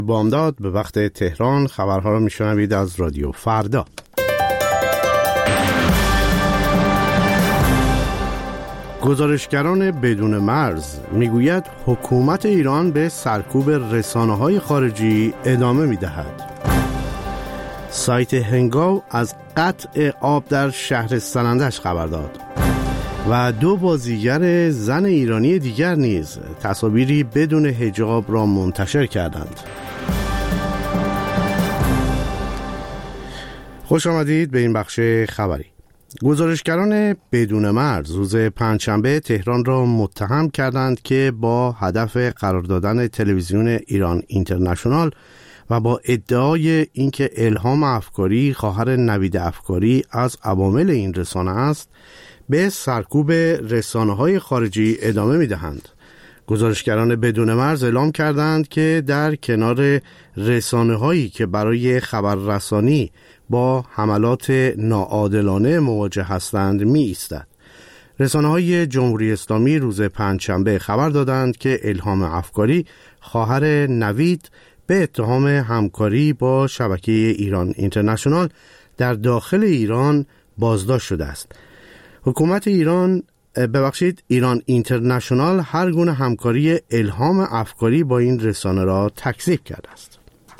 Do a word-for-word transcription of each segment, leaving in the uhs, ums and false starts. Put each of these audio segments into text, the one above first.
بامداد به وقت تهران خبرها را میشنوید از رادیو فردا. گزارشگران بدون مرز میگوید حکومت ایران به سرکوب رسانه‌های خارجی ادامه میدهد. سایت هنگاو از قطع آب در شهر سنندج خبر داد و دو بازیگر زن ایرانی دیگر نیز تصاویری بدون حجاب را منتشر کردند. خوش آمدید به این بخش خبری. گزارشگران بدون مرز روز پنجشنبه تهران را متهم کردند که با هدف قرار دادن تلویزیون ایران اینترنشنال و با ادعای اینکه الهام افکاری خواهر نوید افکاری از عوامل این رسانه است به سرکوب رسانه‌های خارجی ادامه می‌دهند. گزارشگران بدون مرز اعلام کردند که در کنار رسانه‌هایی که برای خبررسانی با حملات ناعادلانه مواجه هستند می ایستد. رسانه‌های جمهوری اسلامی روز پنجشنبه خبر دادند که الهام افکاری خواهر نوید به اتهام همکاری با شبکه ایران اینترنشنال در داخل ایران بازداشت شده است. حکومت ایران ببخشید ایران اینترنشنال هر گونه همکاری الهام افکاری با این رسانه را تکذیب کرده است.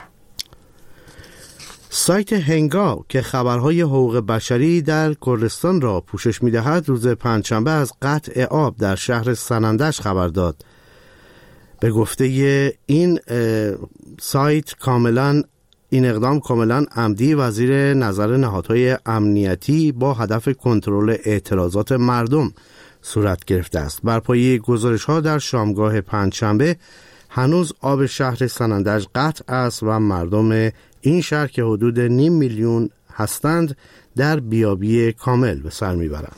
سایت هنگاو که خبرهای حقوق بشری در کردستان را پوشش می‌دهد روز پنجشنبه از قطع آب در شهر سنندج خبر داد. به گفته این سایت کاملا این اقدام کاملا عمدی و زیر نظر نهادهای امنیتی با هدف کنترل اعتراضات مردم صورت گرفته است. بر پایه گزارش‌ها در شامگاه پنجشنبه هنوز آب شهر سنندج قطع است و مردم این شهر که حدود نیم میلیون هستند در بیابی کامل به سر میبرند.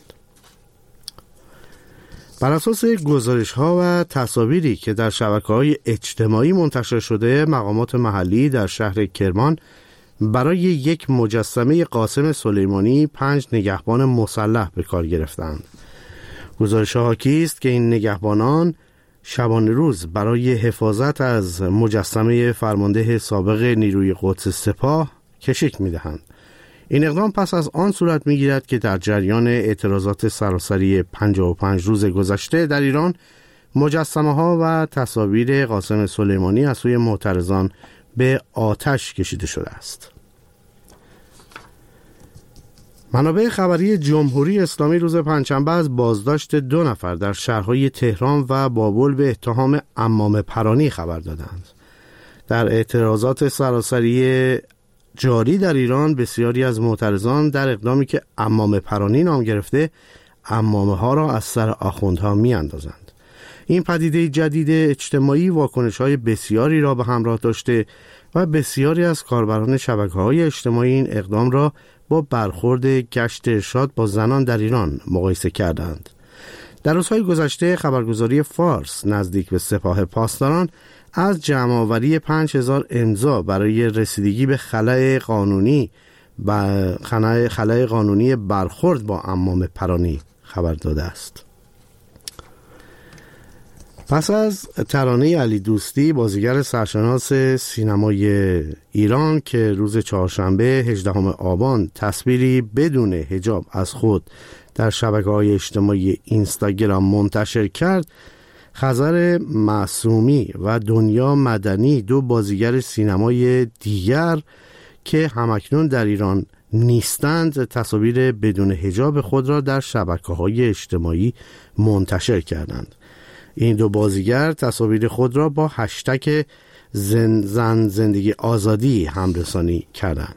بر اساس گزارش‌ها و تصاویری که در شبکه‌های اجتماعی منتشر شده، مقامات محلی در شهر کرمان برای یک مجسمه قاسم سلیمانی پنج نگهبان مسلح به کار گرفتند. گزارش‌ها حاکی است که این نگهبانان شبانه روز برای حفاظت از مجسمه فرمانده سابق نیروی قدس سپاه کشیک می‌دهند. این اقدام پس از آن صورت می‌گیرد که در جریان اعتراضات سراسری پنجاه و پنج روز گذشته در ایران مجسمه‌ها و تصاویر قاسم سلیمانی از سوی معترضان به آتش کشیده شده است. منابع خبری جمهوری اسلامی روز پنجشنبه از بازداشت دو نفر در شهرهای تهران و بابل به اتهام عمامه پرانی خبر دادند. در اعتراضات سراسری جاری در ایران بسیاری از معترضان در اقدامی که عمامه پرانی نام گرفته عمامه ها را از سر آخوندها می اندازند. این پدیده جدید اجتماعی واکنش‌های بسیاری را به همراه داشته و بسیاری از کاربران شبکه‌های اجتماعی این اقدام را با برخورد گشت ارشاد با زنان در ایران مقایسه کردند. در روزهای گذشته خبرگزاری فارس نزدیک به سپاه پاسداران از جمع‌آوری پنج هزار امضا برای رسیدگی به خلأ قانونی و خلأ قانونی برخورد با عمامه پرانی خبر داده است. پس از ترانه علی دوستی، بازیگر سرشناس سینمای ایران که روز چهارشنبه هجدهم آبان تصویری بدون حجاب از خود در شبکه‌های اجتماعی اینستاگرام منتشر کرد، خزر معصومی و دنیا مدنی، دو بازیگر سینمای دیگر که همکنون در ایران نیستند، تصاویر بدون حجاب خود را در شبکه‌های اجتماعی منتشر کردند. این دو بازیگر تصاویر خود را با هشتگ زن زن زندگی آزادی همرسانی کردند.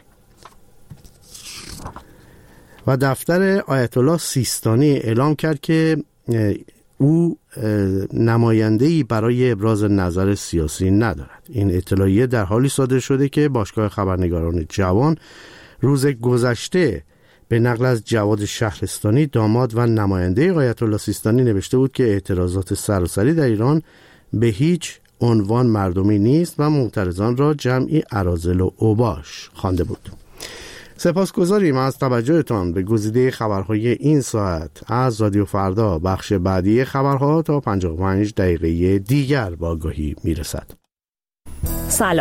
و دفتر آیت الله سیستانی اعلام کرد که او نماینده‌ای برای ابراز نظر سیاسی ندارد. این اطلاعیه در حالی صادر شده که باشگاه خبرنگاران جوان روز گذشته به نقل از جواد شهرستانی، داماد و نماینده آیت الله سیستانی نوشته بود که اعتراضات سراسری در ایران به هیچ عنوان مردمی نیست و معترضان را جمعی اراذل و اوباش خوانده بود. سپاسگزاریم از توجهتان به گزیده خبرهای این ساعت از رادیو فردا. بخش بعدی خبرها تا پنجاه و پنج دقیقه دیگر با آگاهی میرسد. سلام.